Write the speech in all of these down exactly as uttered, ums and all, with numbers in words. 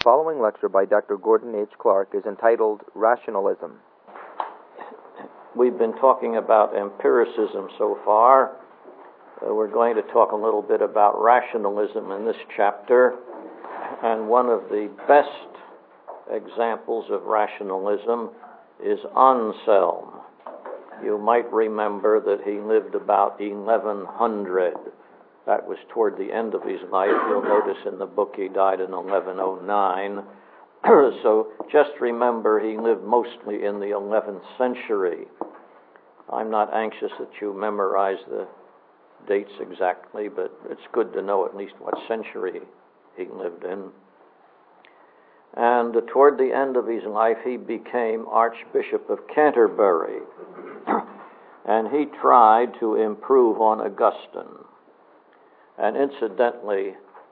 following lecture by Doctor Gordon H. Clark is entitled Rationalism. We've been talking about empiricism so far. Uh, we're going to talk a little bit about rationalism in this chapter. And one of the best examples of rationalism is Anselm. You might remember that he lived about eleven hundred. That was toward the end of his life. You'll notice in the book he died in eleven oh nine. So just remember he lived mostly in the eleventh century. I'm not anxious that you memorize the dates exactly, but it's good to know at least what century he lived in. And toward the end of his life, he became Archbishop of Canterbury. And he tried to improve on Augustine. And incidentally,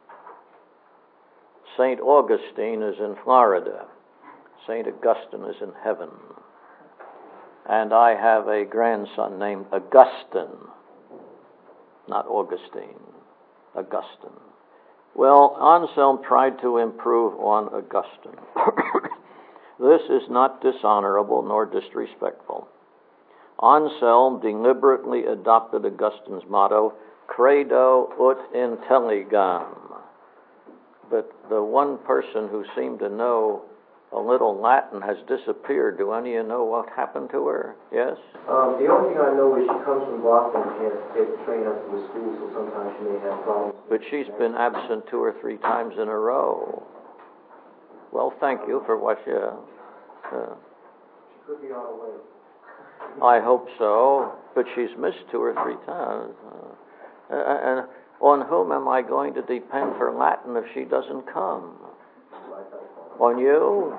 Saint Augustine is in Florida. Saint Augustine is in heaven. And I have a grandson named Augustine, not Augustine, Augustine. Well, Anselm tried to improve on Augustine. This is not dishonorable nor disrespectful. Anselm deliberately adopted Augustine's motto, Credo ut intelligam. But the one person who seemed to know a little Latin has disappeared. Do any of you know what happened to her? Yes? Um, the only thing I know is she comes from Boston and she has to take the train up to the school, so sometimes she may have problems. But she's been absent two or three times in a row. Well, thank you for what you... Uh, she could be on her way. I hope so, but she's missed two or three times. Uh, and on whom am I going to depend for Latin if she doesn't come? On you?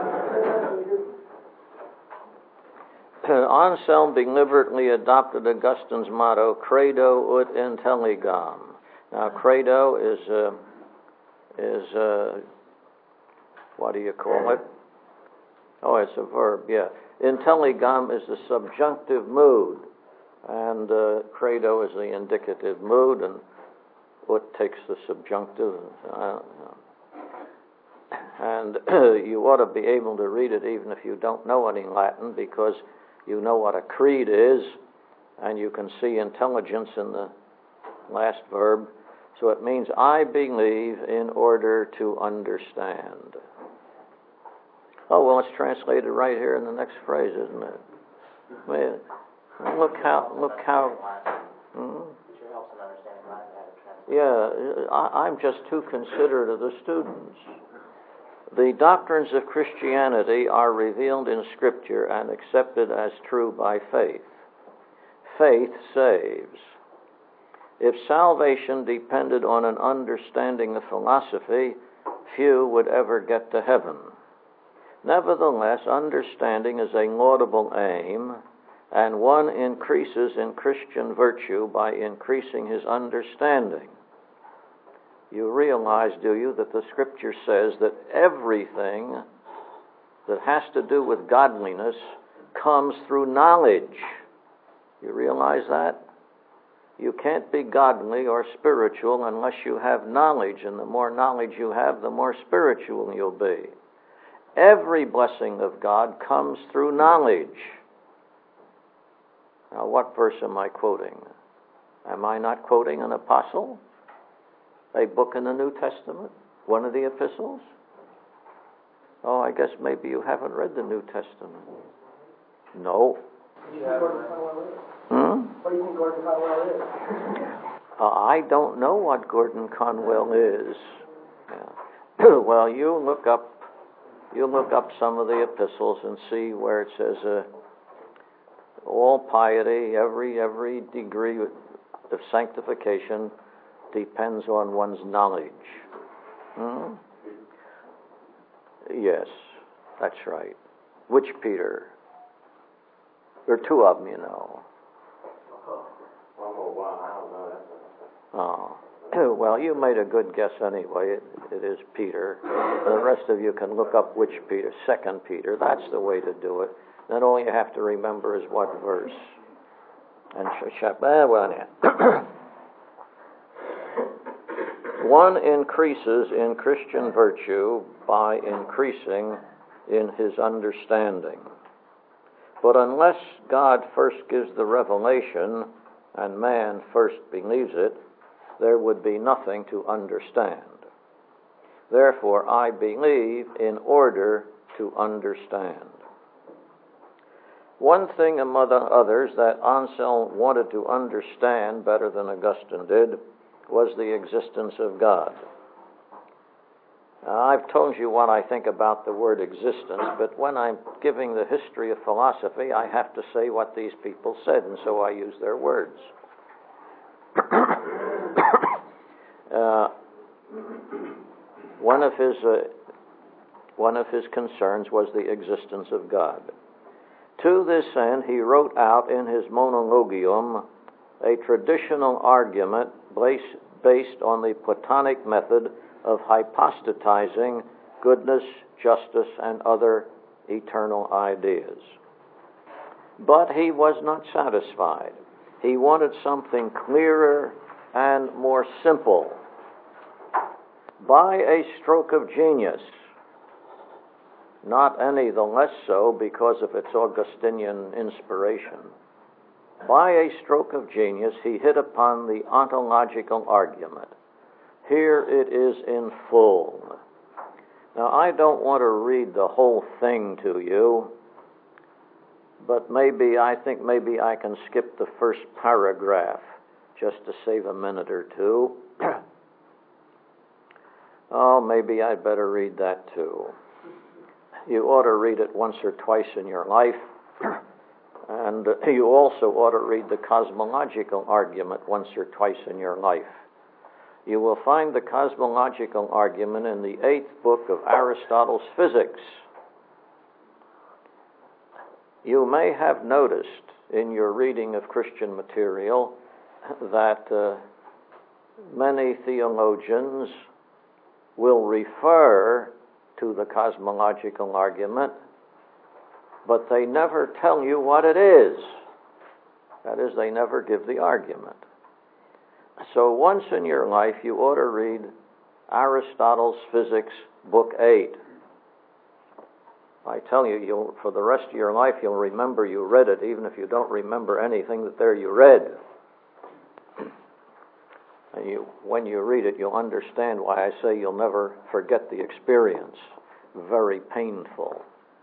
Anselm deliberately adopted Augustine's motto, Credo ut intelligam. Now, credo is, uh, is uh, what do you call it? Oh, it's a verb, yeah. Intelligam is the subjunctive mood, and uh, credo is the indicative mood, and ut takes the subjunctive. Uh, And you ought to be able to read it even if you don't know any Latin, because you know what a creed is, and you can see intelligence in the last verb. So it means I believe in order to understand. Oh, well, it's translated right here in the next phrase, isn't it? I mean, look how, look how... Hmm? Yeah, I, I'm just too considerate of the students. The doctrines of Christianity are revealed in Scripture and accepted as true by faith. Faith saves. If salvation depended on an understanding of philosophy, few would ever get to heaven. Nevertheless, understanding is a laudable aim, and one increases in Christian virtue by increasing his understanding. You realize, do you, that the Scripture says that everything that has to do with godliness comes through knowledge. You realize that? You can't be godly or spiritual unless you have knowledge, and the more knowledge you have, the more spiritual you'll be. Every blessing of God comes through knowledge. Now, what verse am I quoting? Am I not quoting an apostle? A book in the New Testament? One of the epistles? Oh, I guess maybe you haven't read the New Testament. No. Hmm? What do you think Gordon Conwell is? Uh, I don't know what Gordon Conwell is. Yeah. Well, you look up, you look up some of the epistles and see where it says uh, all piety, every every degree of sanctification depends on one's knowledge. Hmm? Yes, that's right. Which Peter? There are two of them, you know. Oh. Well, you made a good guess anyway. It, it is Peter. The rest of you can look up which Peter. Second Peter. That's the way to do it. Then all you have to remember is what verse. And sh- sh- well, yeah. One increases in Christian virtue by increasing in his understanding. But unless God first gives the revelation and man first believes it, there would be nothing to understand. Therefore, I believe in order to understand. One thing among others that Anselm wanted to understand better than Augustine did was the existence of God. Now, I've told you what I think about the word existence, but when I'm giving the history of philosophy, I have to say what these people said, and so I use their words. uh, one of his uh, one of his concerns was the existence of God. To this end, he wrote out in his Monologium a traditional argument based on the Platonic method of hypostatizing goodness, justice, and other eternal ideas. But he was not satisfied. He wanted something clearer and more simple. By a stroke of genius, not any the less so because of its Augustinian inspiration, by a stroke of genius he hit upon the ontological argument. Here it is in full. Now, I don't want to read the whole thing to you, but maybe, I think maybe I can skip the first paragraph just to save a minute or two. Oh, maybe I'd better read that too. You ought to read it once or twice in your life, and you also ought to read the cosmological argument once or twice in your life. You will find the cosmological argument in the eighth book of Aristotle's Physics. You may have noticed in your reading of Christian material that uh, many theologians will refer to the cosmological argument, but they never tell you what it is. That is, they never give the argument. So once in your life, you ought to read Aristotle's Physics, Book eight. I tell you, you'll, for the rest of your life, you'll remember you read it, even if you don't remember anything that there you read. And you, when you read it, you'll understand why I say you'll never forget the experience. Very painful.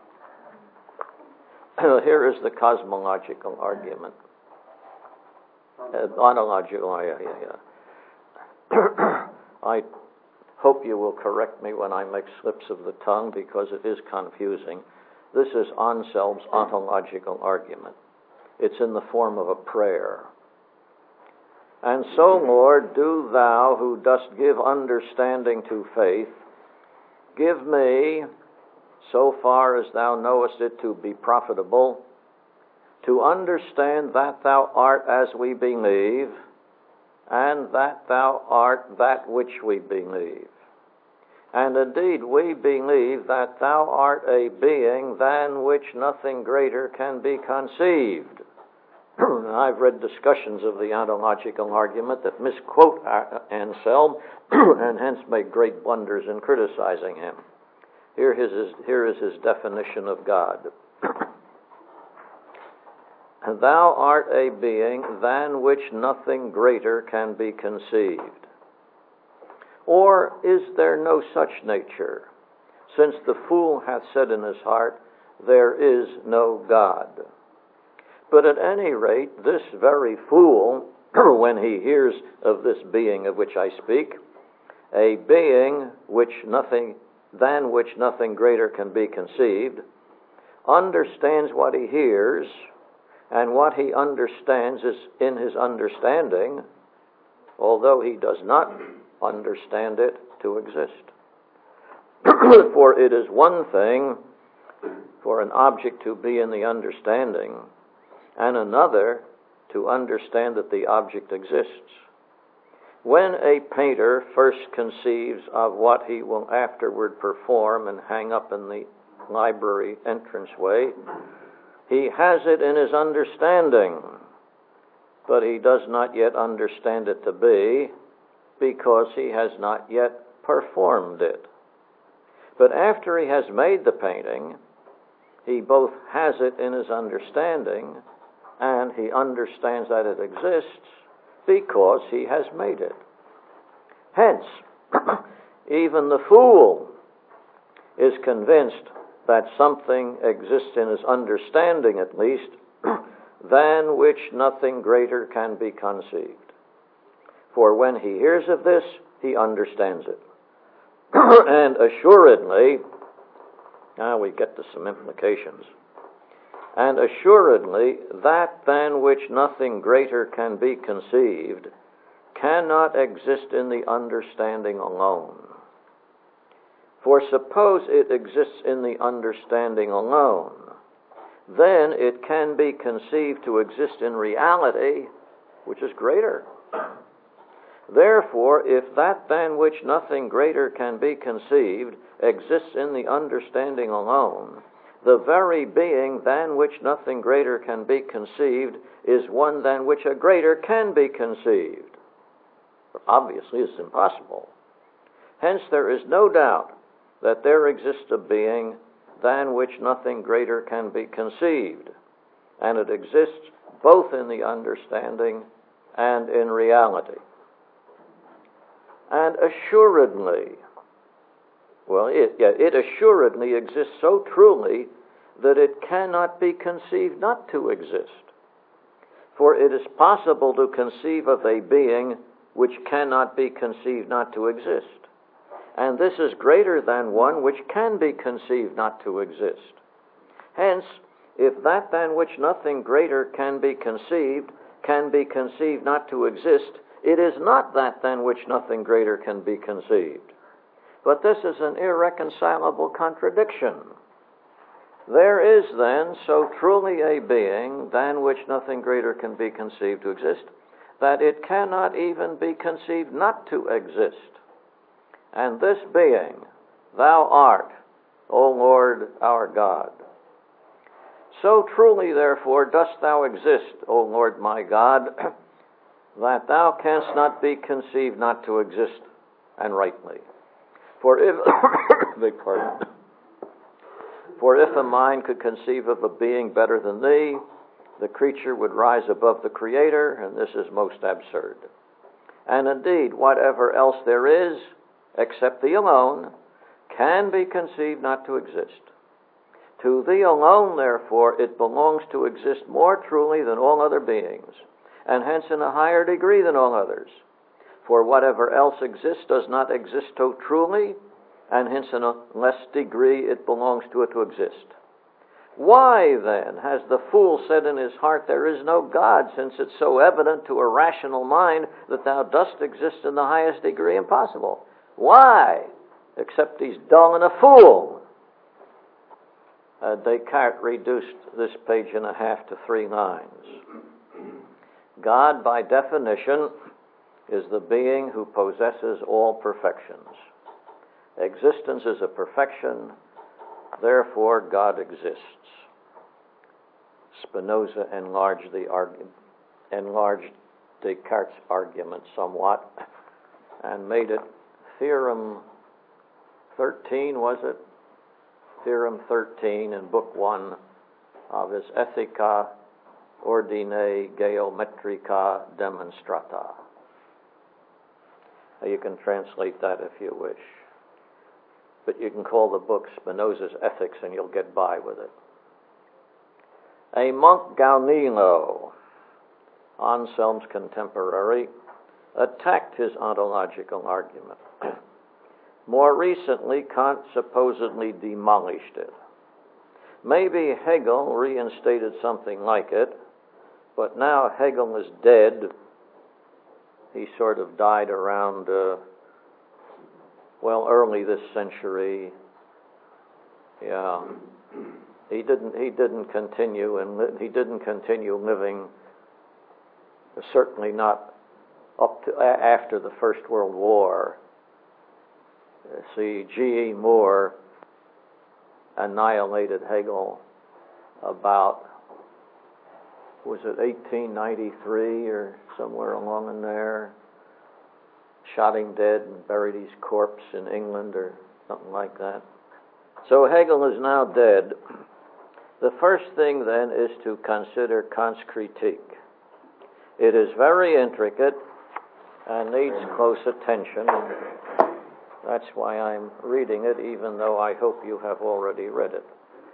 Here is the cosmological argument. Uh, ontological, yeah, yeah, yeah. I hope you will correct me when I make slips of the tongue, because it is confusing. This is Anselm's ontological argument. It's in the form of a prayer. And so, Lord, do thou, who dost give understanding to faith, give me, so far as thou knowest it to be profitable, to understand that thou art as we believe, and that thou art that which we believe. And indeed, we believe that thou art a being than which nothing greater can be conceived. I've read discussions of the ontological argument that misquote Anselm and hence make great blunders in criticizing him. Here is his, here is his definition of God. Thou art a being than which nothing greater can be conceived. Or is there no such nature, since the fool hath said in his heart, there is no God? But at any rate, this very fool, when he hears of this being of which I speak, a being which nothing, than which nothing greater can be conceived, understands what he hears, and what he understands is in his understanding, although he does not understand it to exist. For it is one thing for an object to be in the understanding, and another to understand that the object exists. When a painter first conceives of what he will afterward perform and hang up in the library entranceway, he has it in his understanding, but he does not yet understand it to be, because he has not yet performed it. But after he has made the painting, he both has it in his understanding and he understands that it exists because he has made it. Hence, even the fool is convinced that something exists in his understanding, at least, than which nothing greater can be conceived. For when he hears of this, he understands it. And assuredly, now we get to some implications, and assuredly that than which nothing greater can be conceived cannot exist in the understanding alone. For suppose it exists in the understanding alone, then it can be conceived to exist in reality, which is greater. Therefore, if that than which nothing greater can be conceived exists in the understanding alone, the very being than which nothing greater can be conceived is one than which a greater can be conceived. Obviously, it's impossible. Hence, there is no doubt that there exists a being than which nothing greater can be conceived, and it exists both in the understanding and in reality. And assuredly, well, it, yeah, it assuredly exists so truly that it cannot be conceived not to exist. For it is possible to conceive of a being which cannot be conceived not to exist. And this is greater than one which can be conceived not to exist. Hence, if that than which nothing greater can be conceived can be conceived not to exist, it is not that than which nothing greater can be conceived. But this is an irreconcilable contradiction. There is then so truly a being than which nothing greater can be conceived to exist, that it cannot even be conceived not to exist. And this being, thou art, O Lord our God. So truly, therefore, dost thou exist, O Lord my God, that thou canst not be conceived not to exist, and rightly. For if, beg pardon, for if a mind could conceive of a being better than thee, the creature would rise above the Creator, and this is most absurd. And indeed, whatever else there is, except thee alone, can be conceived not to exist. To thee alone, therefore, it belongs to exist more truly than all other beings, and hence in a higher degree than all others. For whatever else exists does not exist so truly, and hence in a less degree it belongs to it to exist. Why, then, has the fool said in his heart, there is no God, since it's so evident to a rational mind that thou dost exist in the highest degree impossible? Why? Except he's dull and a fool. Uh, Descartes reduced this page and a half to three lines. God, by definition, is the being who possesses all perfections. Existence is a perfection, therefore God exists. Spinoza enlarged the argu- enlarged Descartes' argument somewhat and made it Theorem thirteen, was it? Theorem thirteen in Book one of his Ethica Ordine Geometrica Demonstrata. You can translate that if you wish. But you can call the book Spinoza's Ethics and you'll get by with it. A monk, Gaunilo, Anselm's contemporary, attacked his ontological argument. More recently, Kant supposedly demolished it. Maybe Hegel reinstated something like it, but now Hegel is dead. He sort of died around, uh, well, early this century. Yeah, he didn't. He didn't continue, and li- he didn't continue living. Certainly not up to a- after the First World War. Uh, see, G E Moore annihilated Hegel about, was it eighteen ninety-three or somewhere along in there? shot him dead and buried his corpse in England or something like that. So Hegel is now dead. The first thing then is to consider Kant's critique. It is very intricate and needs close attention. That's why I'm reading it, even though I hope you have already read it.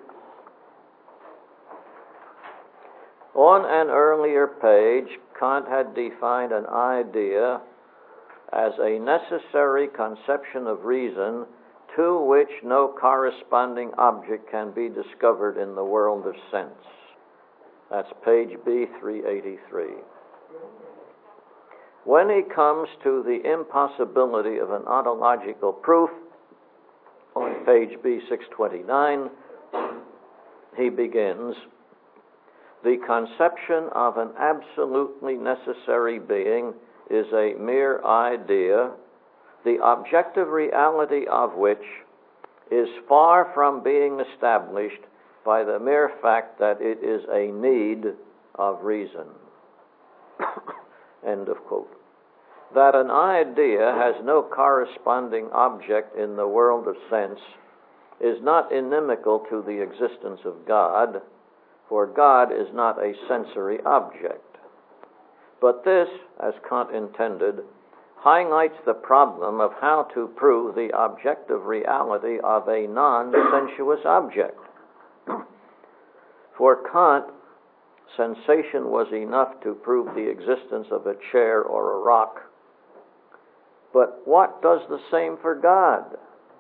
On an earlier page, Kant had defined an idea as a necessary conception of reason to which no corresponding object can be discovered in the world of sense. That's page B three eighty-three. When he comes to the impossibility of an ontological proof, on page B six twenty-nine, he begins, the conception of an absolutely necessary being is a mere idea, the objective reality of which is far from being established by the mere fact that it is a need of reason. End of quote. That an idea has no corresponding object in the world of sense is not inimical to the existence of God, for God is not a sensory object. But this, as Kant intended, highlights the problem of how to prove the objective reality of a non-sensuous object. For Kant, sensation was enough to prove the existence of a chair or a rock. But what does the same for God?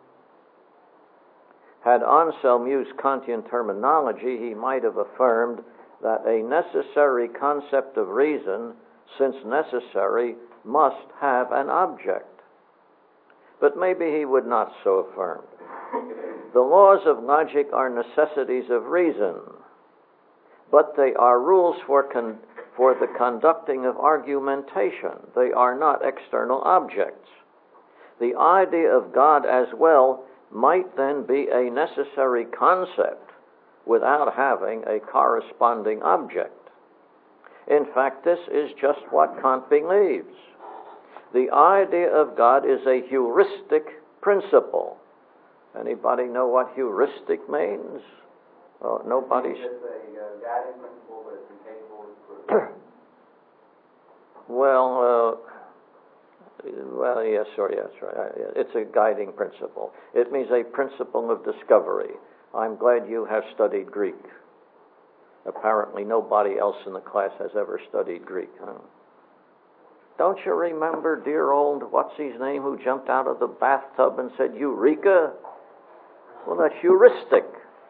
Had Anselm used Kantian terminology, he might have affirmed that a necessary concept of reason, since necessary, must have an object. But maybe he would not so affirm. The laws of logic are necessities of reason, but they are rules for con- for the conducting of argumentation. They are not external objects. The idea of God as well might then be a necessary concept without having a corresponding object. In fact, this is just what Kant believes. The idea of God is a heuristic principle. Anybody know what heuristic means? Oh, nobody's... It's a uh, guiding principle, but it's incapable of proof. Well, uh, well, yes, sorry, yes, right. It's a guiding principle. It means a principle of discovery. I'm glad you have studied Greek. Apparently nobody else in the class has ever studied Greek, huh? Don't you remember dear old what's-his-name who jumped out of the bathtub and said, Eureka? Well, that's heuristic.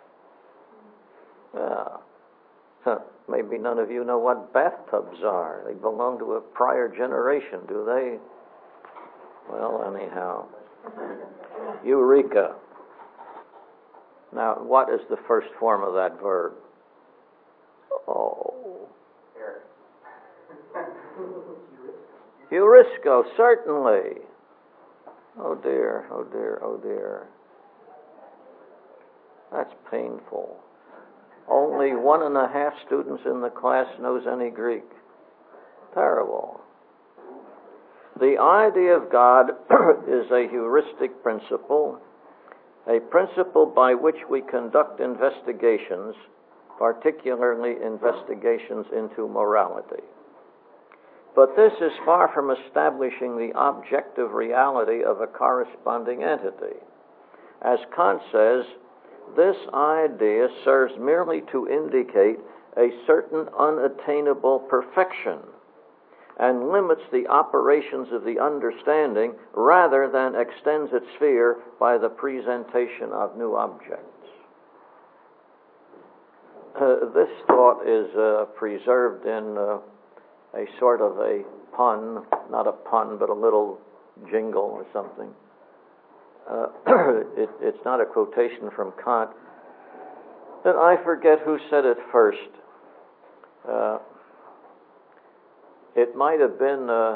Yeah. Huh. Maybe none of you know what bathtubs are. They belong to a prior generation, do they? Well, anyhow. Eureka. Now, what is the first form of that verb? Oh. Heurisco, certainly. Oh dear, oh dear, oh dear. That's painful. Only one and a half students in the class knows any Greek. Terrible. The idea of God is a heuristic principle, a principle by which we conduct investigations, particularly investigations into morality. But this is far from establishing the objective reality of a corresponding entity. As Kant says, this idea serves merely to indicate a certain unattainable perfection and limits the operations of the understanding rather than extends its sphere by the presentation of new objects. Uh, this thought is uh, preserved in uh, a sort of a pun, not a pun, but a little jingle or something. Uh, it, it's not a quotation from Kant. And I forget who said it first. Uh, it might have been, uh,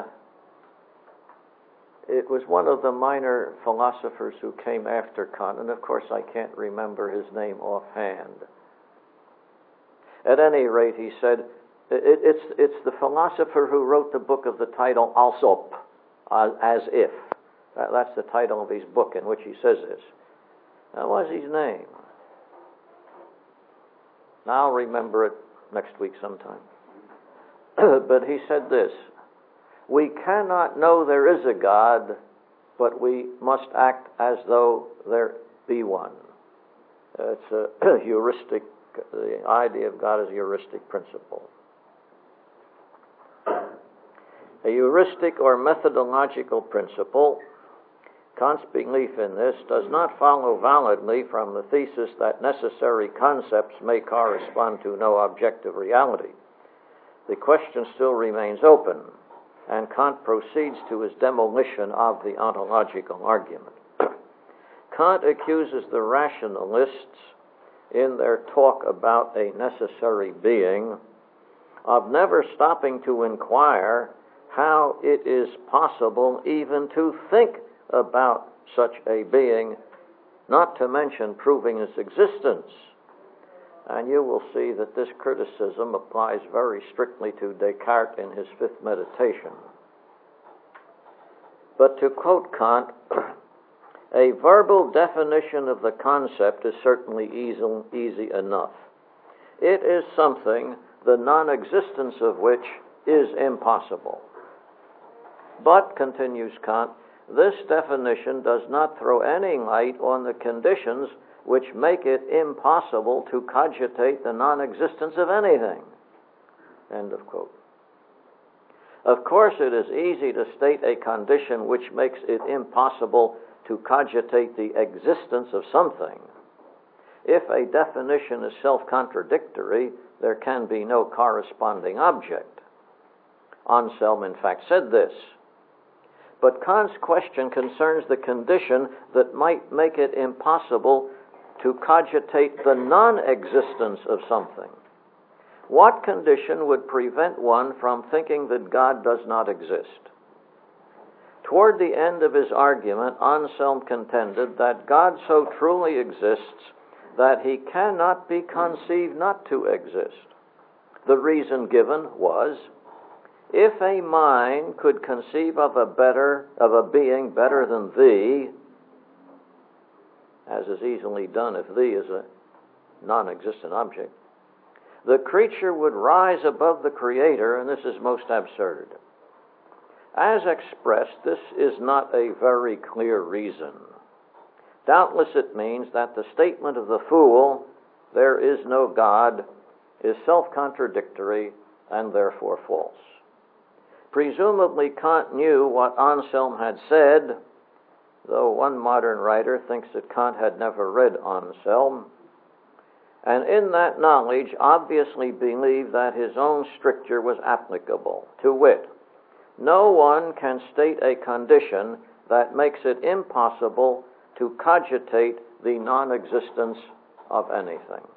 it was one of the minor philosophers who came after Kant, and of course I can't remember his name offhand. At any rate, he said, it, it's, it's the philosopher who wrote the book of the title Alsop. uh, as if. That, that's the title of his book in which he says this. Now, what's his name? I'll remember it next week sometime. But he said this: we cannot know there is a God, but we must act as though there be one. It's a heuristic, the idea of God is a heuristic principle. A heuristic or methodological principle, Kant's belief in this, does not follow validly from the thesis that necessary concepts may correspond to no objective reality. The question still remains open, and Kant proceeds to his demolition of the ontological argument. Kant accuses the rationalists, in their talk about a necessary being, of never stopping to inquire how it is possible even to think about such a being, not to mention proving its existence. And you will see that this criticism applies very strictly to Descartes in his Fifth Meditation. But to quote Kant, a verbal definition of the concept is certainly easy, easy enough. It is something the non-existence of which is impossible. But, continues Kant, this definition does not throw any light on the conditions which make it impossible to cogitate the non-existence of anything. End of quote. Of course, it is easy to state a condition which makes it impossible to cogitate the existence of something. If a definition is self-contradictory, there can be no corresponding object. Anselm, in fact, said this. But Kant's question concerns the condition that might make it impossible to cogitate the non-existence of something. What condition would prevent one from thinking that God does not exist? Toward the end of his argument, Anselm contended that God so truly exists that he cannot be conceived not to exist. The reason given was, if a mind could conceive of a better, of a being better than thee, as is easily done if thee is a non-existent object, the creature would rise above the Creator, and this is most absurd. As expressed, this is not a very clear reason. Doubtless it means that the statement of the fool, there is no God, is self-contradictory and therefore false. Presumably Kant knew what Anselm had said, though one modern writer thinks that Kant had never read Anselm, and in that knowledge obviously believed that his own stricture was applicable. To wit, no one can state a condition that makes it impossible to cogitate the non-existence of anything.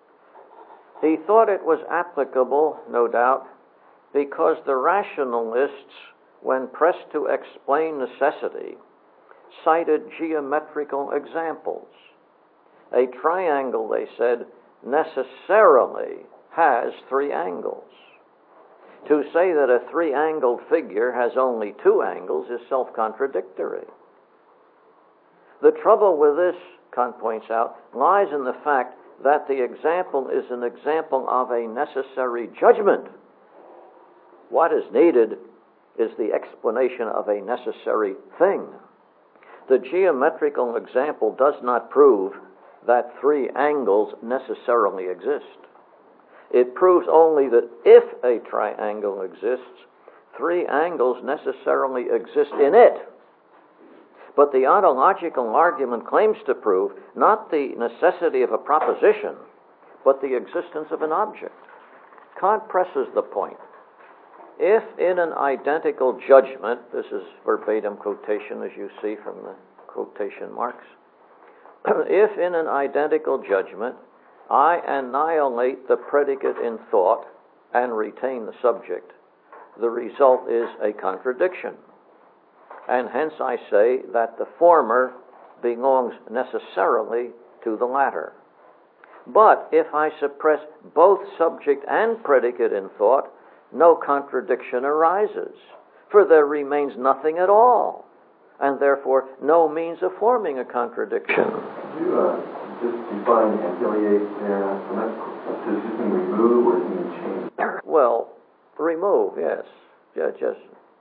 He thought it was applicable, no doubt, because the rationalists, when pressed to explain necessity, cited geometrical examples. A triangle, they said, necessarily has three angles. To say that a three-angled figure has only two angles is self-contradictory. The trouble with this, Kant points out, lies in the fact that the example is an example of a necessary judgment. What is needed is the explanation of a necessary thing. The geometrical example does not prove that three angles necessarily exist. It proves only that if a triangle exists, three angles necessarily exist in it. But the ontological argument claims to prove not the necessity of a proposition, but the existence of an object. Kant presses the point. If in an identical judgment, this is verbatim quotation as you see from the quotation marks, if in an identical judgment I annihilate the predicate in thought and retain the subject, the result is a contradiction. And hence I say that the former belongs necessarily to the latter. But if I suppress both subject and predicate in thought, no contradiction arises. for there remains nothing at all, and therefore no means of forming a contradiction. Could you uh, just define affiliate there? And that's, does this mean remove or does it mean change? Well, remove, yes. Yeah, just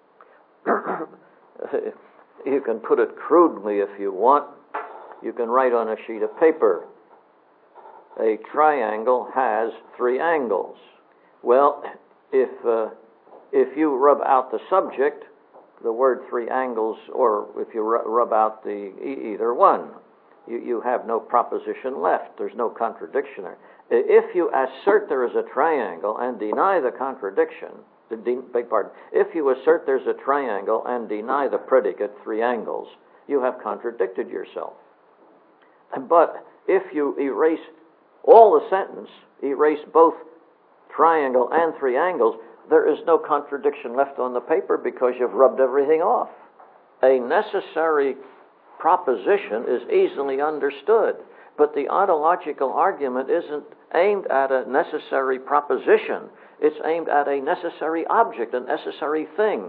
you can put it crudely if you want. You can write on a sheet of paper, a triangle has three angles. Well, if uh, if you rub out the subject, the word three angles, or if you rub out the e- either one, you, you have no proposition left. There's no contradiction there. If you assert there is a triangle and deny the contradiction, the de- beg pardon, if you assert there's a triangle and deny the predicate three angles, you have contradicted yourself. But if you erase all the sentence, erase both triangle and three angles, there is no contradiction left on the paper because you've rubbed everything off. A necessary proposition is easily understood, but the ontological argument isn't aimed at a necessary proposition. It's aimed at a necessary object, a necessary thing.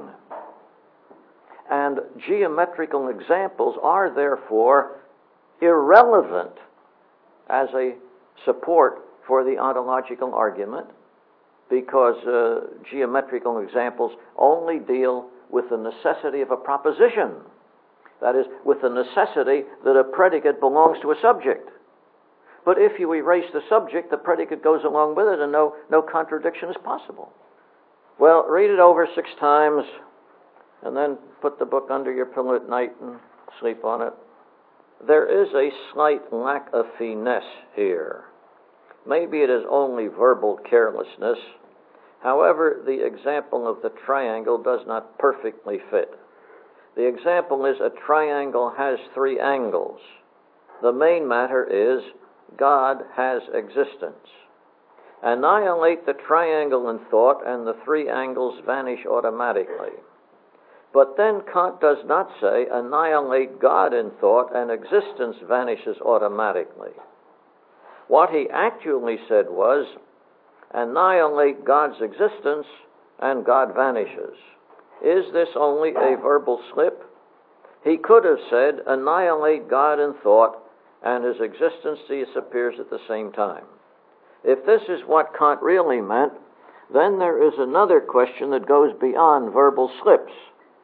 And geometrical examples are therefore irrelevant as a support for the ontological argument, because uh, geometrical examples only deal with the necessity of a proposition. That is, with the necessity that a predicate belongs to a subject. But if you erase the subject, the predicate goes along with it, and no, no contradiction is possible. Well, read it over six times, and then put the book under your pillow at night and sleep on it. There is a slight lack of finesse here. Maybe it is only verbal carelessness. However, the example of the triangle does not perfectly fit. The example is a triangle has three angles. The main matter is God has existence. Annihilate the triangle in thought and the three angles vanish automatically. But then Kant does not say annihilate God in thought and existence vanishes automatically. What he actually said was annihilate God's existence and God vanishes. Is this only a verbal slip? He could have said annihilate God in thought and his existence disappears at the same time. If this is what Kant really meant, then there is another question that goes beyond verbal slips.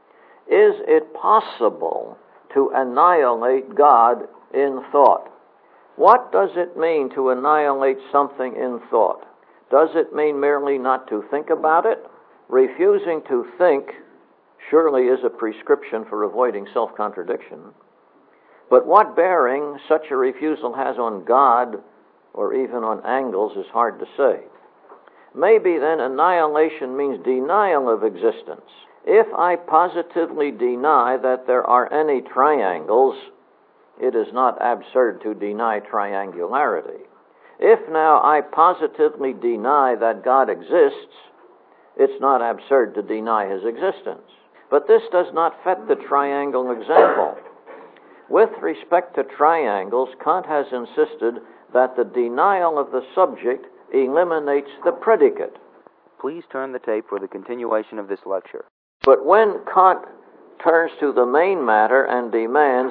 Is it possible to annihilate God in thought? What does it mean to annihilate something in thought? Does it mean merely not to think about it? Refusing to think surely is a prescription for avoiding self-contradiction. But what bearing such a refusal has on God or even on angles is hard to say. Maybe then annihilation means denial of existence. If I positively deny that there are any triangles, it is not absurd to deny triangularity. If now I positively deny that God exists, it's not absurd to deny his existence. But this does not fit the triangle example. With respect to triangles, Kant has insisted that the denial of the subject eliminates the predicate. Please turn the tape for the continuation of this lecture. But when Kant turns to the main matter and demands,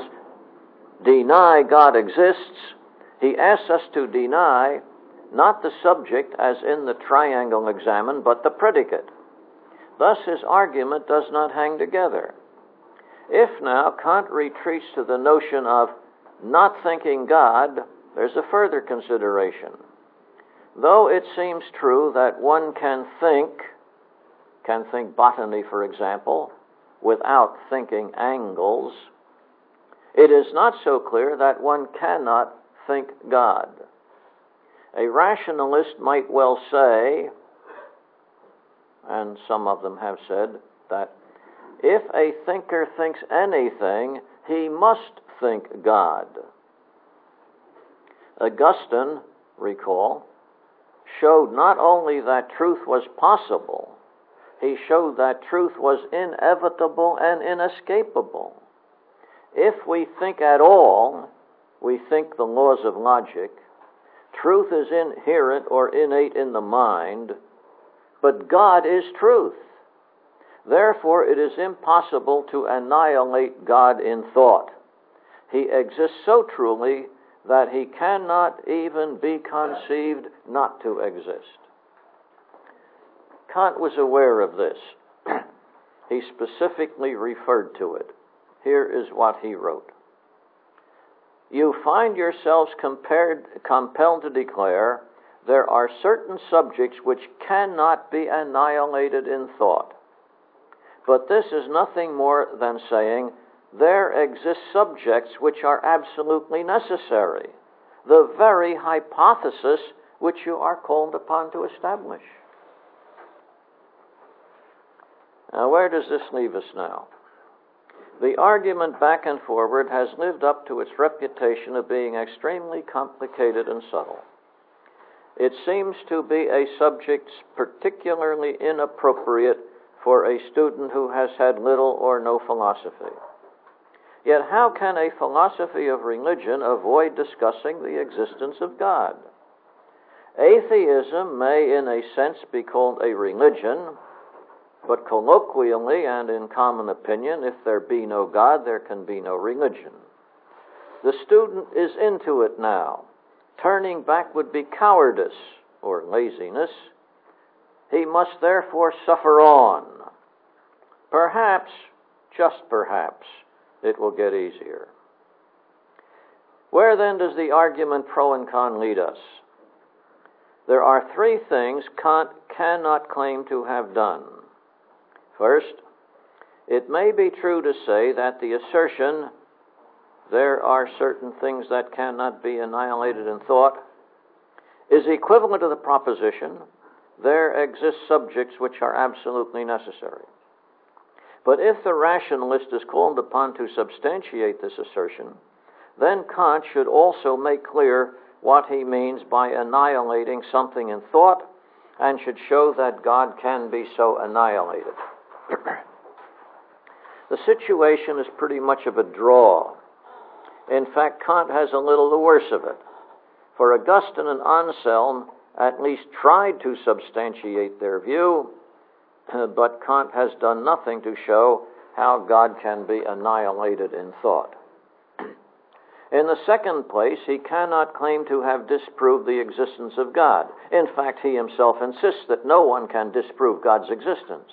deny God exists, he asks us to deny not the subject as in the triangle examined, but the predicate. Thus his argument does not hang together. If now Kant retreats to the notion of not thinking God, there's a further consideration. Though it seems true that one can think, can think botany, for example, without thinking angles, it is not so clear that one cannot think God. A rationalist might well say, and some of them have said, that if a thinker thinks anything, he must think God. Augustine, recall, showed not only that truth was possible, he showed that truth was inevitable and inescapable. If we think at all, we think the laws of logic. Truth is inherent or innate in the mind, but God is truth. Therefore, it is impossible to annihilate God in thought. He exists so truly that he cannot even be conceived not to exist. Kant was aware of this. He specifically referred to it. Here is what he wrote. You find yourselves compared, compelled to declare there are certain subjects which cannot be annihilated in thought. But this is nothing more than saying there exist subjects which are absolutely necessary, the very hypothesis which you are called upon to establish. Now, where does this leave us now? The argument back and forward has lived up to its reputation of being extremely complicated and subtle. It seems to be a subject particularly inappropriate for a student who has had little or no philosophy. Yet how can a philosophy of religion avoid discussing the existence of God? Atheism may, in a sense, be called a religion, but colloquially and in common opinion, if there be no God, there can be no religion. The student is into it now. Turning back would be cowardice or laziness. He must therefore suffer on. Perhaps, just perhaps, it will get easier. Where then does the argument pro and con lead us? There are three things Kant cannot claim to have done. First, it may be true to say that the assertion, there are certain things that cannot be annihilated in thought, is equivalent to the proposition, there exist subjects which are absolutely necessary. But if the rationalist is called upon to substantiate this assertion, then Kant should also make clear what he means by annihilating something in thought, and should show that God can be so annihilated. The situation is pretty much of a draw. In fact, Kant has a little the worse of it. For Augustine and Anselm at least tried to substantiate their view, but Kant has done nothing to show how God can be annihilated in thought. In the second place, he cannot claim to have disproved the existence of God. In fact, he himself insists that no one can disprove God's existence.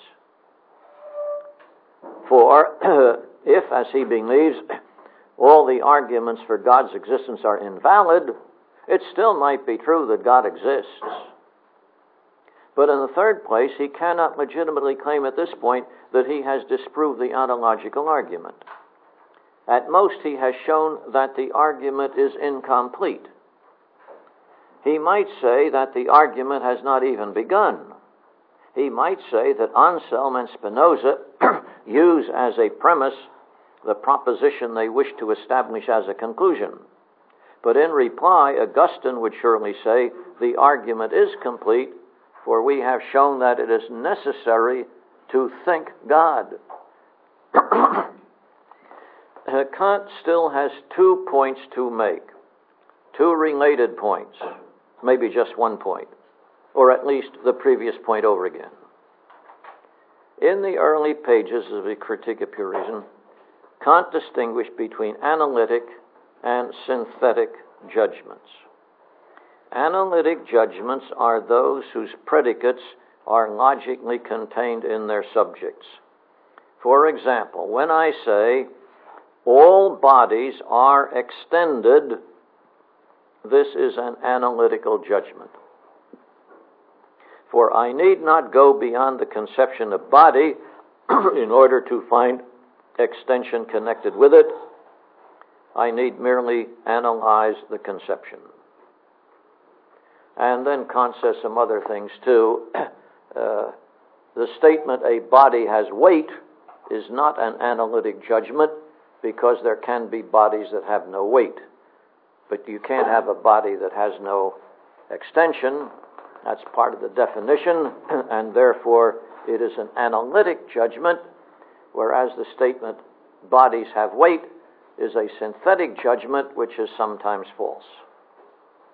For if, as he believes, all the arguments for God's existence are invalid, it still might be true that God exists. But in the third place, he cannot legitimately claim at this point that he has disproved the ontological argument. At most, he has shown that the argument is incomplete. He might say that the argument has not even begun. He might say that Anselm and Spinoza use as a premise the proposition they wish to establish as a conclusion. But in reply, Augustine would surely say the argument is complete, for we have shown that it is necessary to think God. Kant still has two points to make, two related points, maybe just one point, or at least the previous point over again. In the early pages of the Critique of Pure Reason, Kant distinguished between analytic and synthetic judgments. Analytic judgments are those whose predicates are logically contained in their subjects. For example, when I say, all bodies are extended, this is an analytical judgment. For I need not go beyond the conception of body in order to find extension connected with it. I need merely analyze the conception. And then Kant says some other things too. Uh, the statement, a body has weight, is not an analytic judgment, because there can be bodies that have no weight. But you can't have a body that has no extension. That's part of the definition, and therefore it is an analytic judgment, whereas the statement, bodies have weight, is a synthetic judgment, which is sometimes false.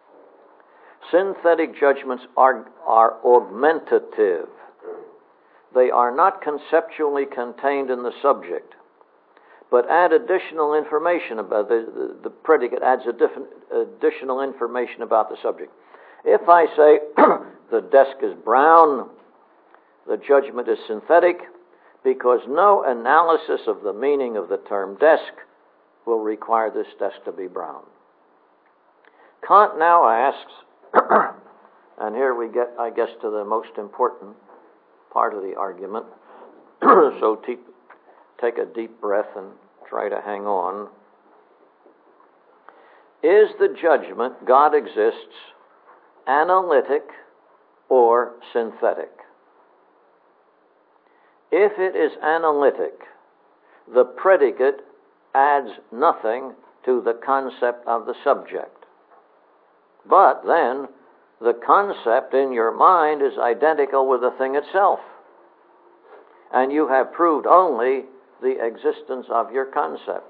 Synthetic judgments are, are augmentative. they are not conceptually contained in the subject, but add additional information about the, the, the predicate adds a different, additional information about the subject. If I say the desk is brown, the judgment is synthetic because no analysis of the meaning of the term desk will require this desk to be brown. Kant now asks, and here we get, I guess, to the most important part of the argument, so te- take a deep breath and try to hang on. Is the judgment God exists analytic or synthetic? If it is analytic, the predicate adds nothing to the concept of the subject. But then, the concept in your mind is identical with the thing itself. And you have proved only the existence of your concept.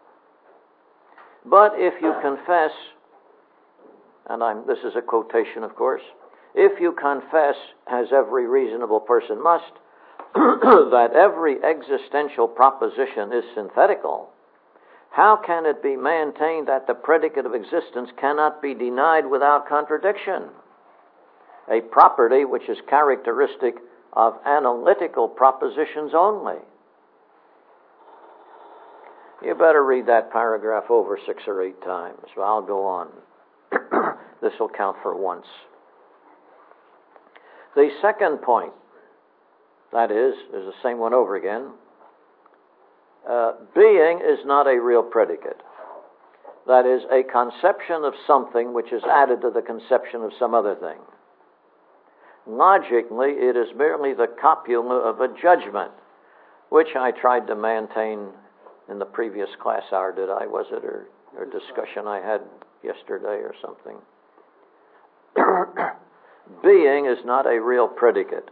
But if you confess, and I'm, this is a quotation, of course, if you confess, as every reasonable person must, that every existential proposition is synthetical, how can it be maintained that the predicate of existence cannot be denied without contradiction? A property which is characteristic of analytical propositions only. You better read that paragraph over six or eight times. Well, I'll go on. This will count for once. The second point, that is, is the same one over again. Uh, being is not a real predicate. That is, a conception of something which is added to the conception of some other thing. Logically, it is merely the copula of a judgment, which I tried to maintain in the previous class hour, did I? Was it, or, or discussion I had yesterday or something? Being is not a real predicate.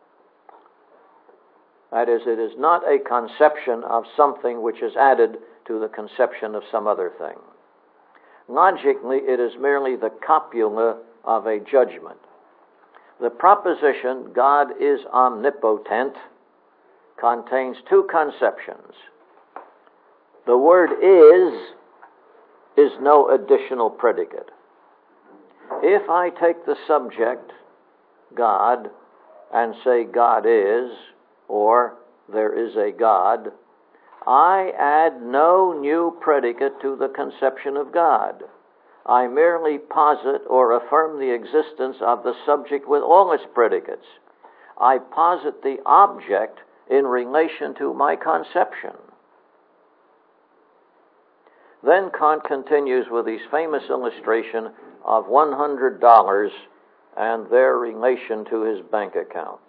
That is, it is not a conception of something which is added to the conception of some other thing. Logically, it is merely the copula of a judgment. The proposition, God is omnipotent, contains two conceptions. The word is, is no additional predicate. If I take the subject, God, and say God is, or there is a God, I add no new predicate to the conception of God. I merely posit or affirm the existence of the subject with all its predicates. I posit the object in relation to my conception. Then Kant continues with his famous illustration of one hundred dollars and their relation to his bank account.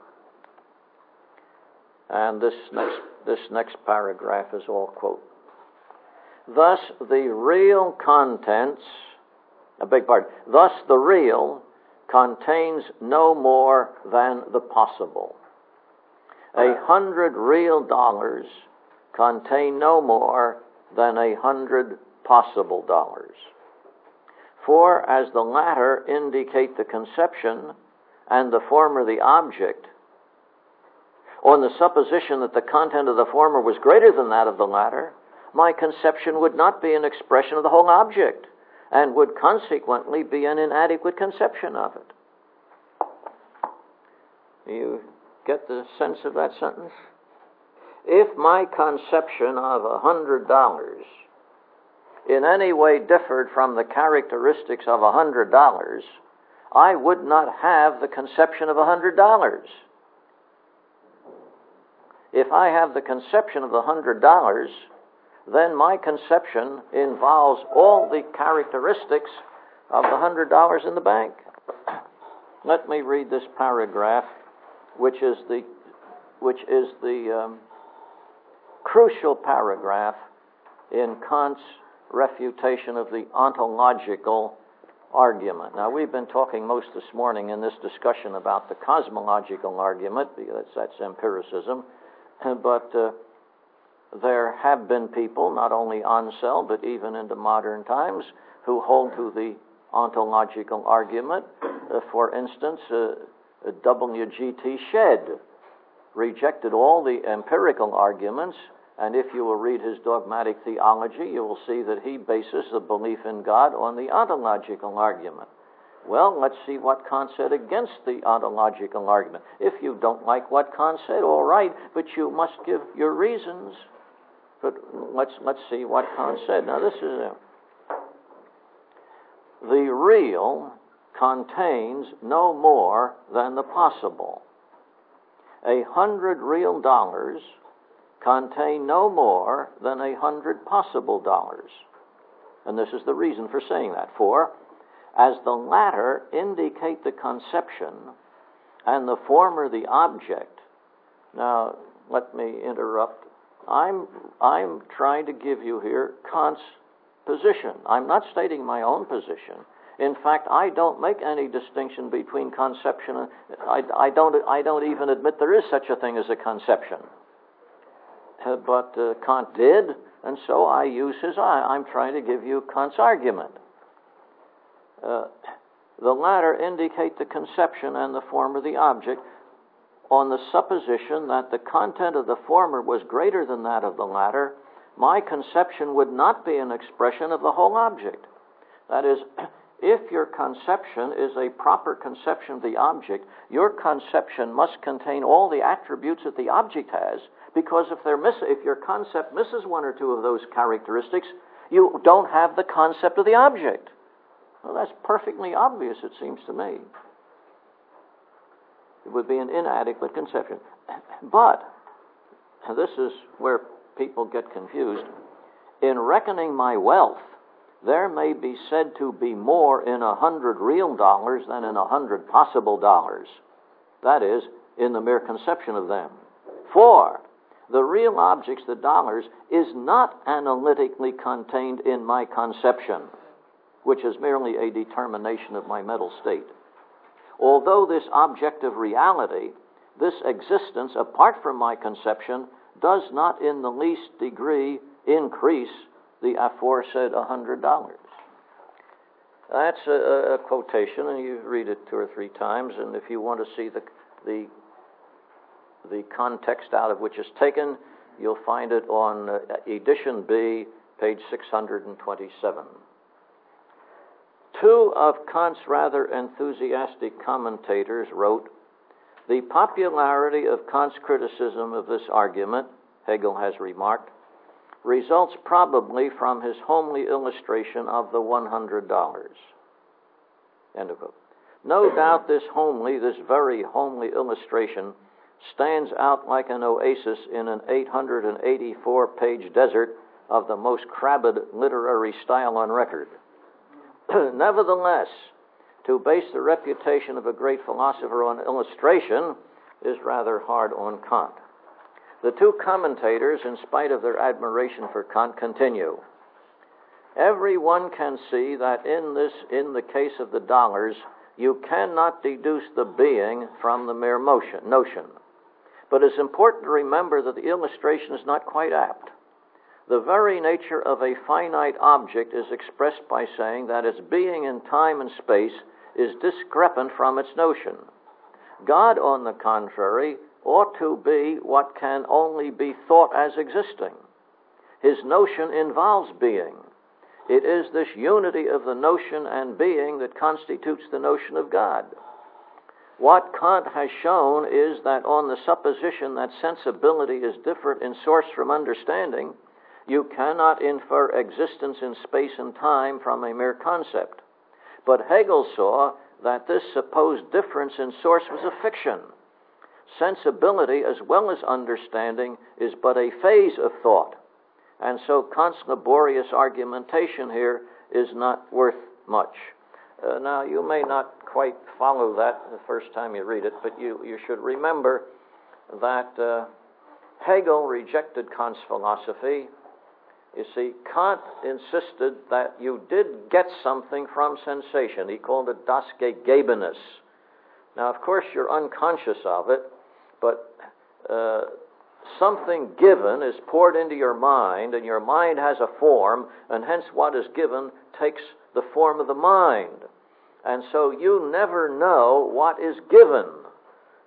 And this next, this next paragraph is all quote. Thus the real contents, I beg pardon, thus the real contains no more than the possible. A hundred real dollars contain no more than a hundred possible dollars. For as the latter indicate the conception and the former the object, on the supposition that the content of the former was greater than that of the latter, my conception would not be an expression of the whole object, and would consequently be an inadequate conception of it. You get the sense of that sentence? If my conception of a hundred dollars in any way differed from the characteristics of a hundred dollars, I would not have the conception of a hundred dollars. If I have the conception of a hundred dollars, then my conception involves all the characteristics of the hundred dollars in the bank. Let me read this paragraph, which is the which is the um, crucial paragraph in Kant's refutation of the ontological argument. Now, we've been talking most this morning in this discussion about the cosmological argument, because that's empiricism, but uh, there have been people, not only Ansel, but even into modern times, who hold to the ontological argument. Uh, for instance, uh, W G T Shedd rejected all the empirical arguments, and if you will read his dogmatic theology, you will see that he bases the belief in God on the ontological argument. Well, let's see what Kant said against the ontological argument. If you don't like what Kant said, all right, but you must give your reasons. But let's let's see what Kant said. Now, this is a, the real contains no more than the possible. A hundred real dollars contain no more than a hundred possible dollars. And this is the reason for saying that. For, as the latter indicate the conception and the former the object. Now, let me interrupt. I'm, I'm trying to give you here Kant's position. I'm not stating my own position. In fact, I don't make any distinction between conception and I, I don't. I don't even admit there is such a thing as a conception. Uh, but uh, Kant did, and so I use his. I, I'm trying to give you Kant's argument. Uh, the latter indicate the conception and the former the object, on the supposition that the content of the former was greater than that of the latter. My conception would not be an expression of the whole object. That is, if your conception is a proper conception of the object, your conception must contain all the attributes that the object has, because if they're miss- if your concept misses one or two of those characteristics, you don't have the concept of the object. Well, that's perfectly obvious, it seems to me. It would be an inadequate conception. But, and this is where people get confused, in reckoning my wealth, there may be said to be more in a hundred real dollars than in a hundred possible dollars. That is, in the mere conception of them. For the real objects, the dollars, is not analytically contained in my conception, which is merely a determination of my mental state. Although this objective reality, this existence apart from my conception, does not in the least degree increase the aforesaid a hundred dollars. That's a, a quotation, and you read it two or three times, and if you want to see the the the context out of which it's taken, you'll find it on uh, edition B, page six hundred twenty-seven. Two of Kant's rather enthusiastic commentators wrote, "The popularity of Kant's criticism of this argument," Hegel has remarked, "results probably from his homely illustration of the one hundred dollars. End of quote. No doubt this homely, this very homely illustration stands out like an oasis in an eight hundred eighty-four page desert of the most crabbed literary style on record. Nevertheless, to base the reputation of a great philosopher on illustration is rather hard on Kant." The two commentators, in spite of their admiration for Kant, continue. "Everyone can see that in this, in the case of the dollars, you cannot deduce the being from the mere motion, notion. But it's important to remember that the illustration is not quite apt. The very nature of a finite object is expressed by saying that its being in time and space is discrepant from its notion. God, on the contrary, ought to be what can only be thought as existing. His notion involves being. It is this unity of the notion and being that constitutes the notion of God. What Kant has shown is that on the supposition that sensibility is different in source from understanding, you cannot infer existence in space and time from a mere concept. But Hegel saw that this supposed difference in source was a fiction. Sensibility, as well as understanding, is but a phase of thought. And so Kant's laborious argumentation here is not worth much." Uh, now, you may not quite follow that the first time you read it, but you, you should remember that uh, Hegel rejected Kant's philosophy. You see, Kant insisted that you did get something from sensation. He called it das Gegebenes. Now, of course, you're unconscious of it, but uh, something given is poured into your mind, and your mind has a form, and hence what is given takes the form of the mind. And so you never know what is given.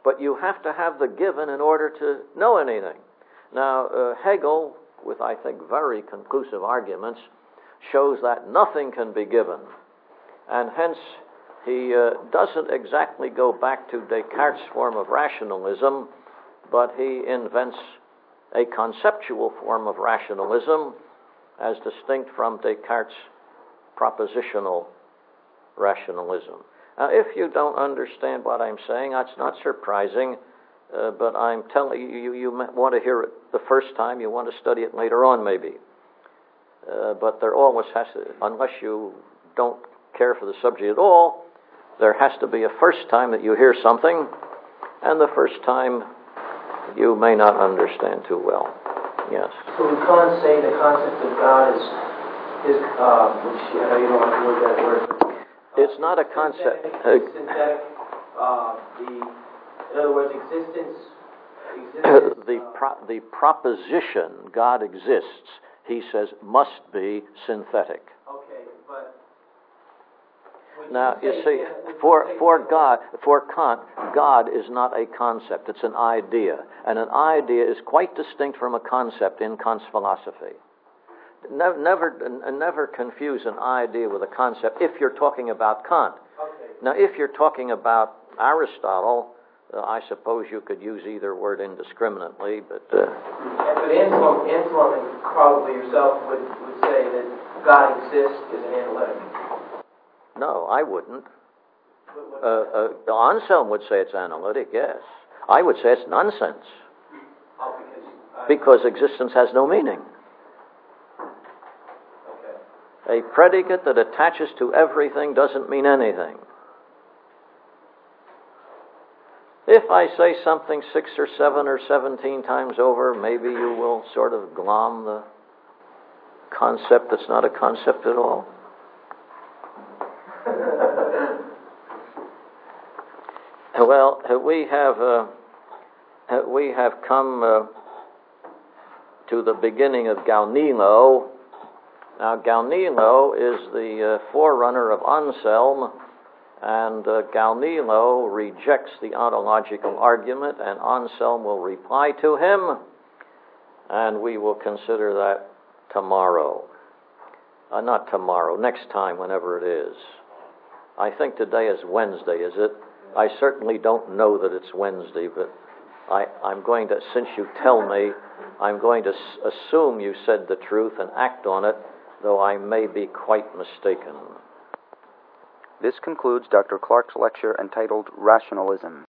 but you have to have the given in order to know anything. Now, uh, Hegel, with I think very conclusive arguments, shows that nothing can be given, and hence he uh, doesn't exactly go back to Descartes' form of rationalism, but he invents a conceptual form of rationalism as distinct from Descartes' propositional rationalism. Now, if you don't understand what I'm saying, that's not surprising, uh, but I'm telling you, you, you want to hear it the first time, you want to study it later on maybe. Uh, but there always has to, unless you don't care for the subject at all, there has to be a first time that you hear something, and the first time you may not understand too well. Yes. So we can't say the concept of God is, is uh, which I know you don't want to use that word. Uh, it's not a concept. Synthetic. synthetic uh, the, in other words, existence. existence the uh, pro- the proposition God exists, he says, must be synthetic. Okay, but now you see, for for God, for Kant, God is not a concept; it's an idea, and an idea is quite distinct from a concept in Kant's philosophy. Never, never, never confuse an idea with a concept if you're talking about Kant. Okay. Now, if you're talking about Aristotle, uh, I suppose you could use either word indiscriminately, but... Uh, but Anselm, Anselm and probably yourself would, would say that God exists is an analytic. no, I wouldn't. Uh, uh, Anselm would say it's analytic, yes. I would say it's nonsense. Oh, because, uh, Because existence has no meaning. A predicate that attaches to everything doesn't mean anything. If I say something six or seven or seventeen times over, maybe you will sort of glom the concept that's not a concept at all. Well, we have uh, we have come uh, to the beginning of Gaunilo. Now, Gaunilo is the uh, forerunner of Anselm, and uh, Gaunilo rejects the ontological argument, and Anselm will reply to him, and we will consider that tomorrow. Uh, not tomorrow, next time, whenever it is. I think today is Wednesday, is it? I certainly don't know that it's Wednesday, but I, I'm going to, since you tell me, I'm going to s- assume you said the truth and act on it, though I may be quite mistaken. This concludes Doctor Clark's lecture entitled Rationalism.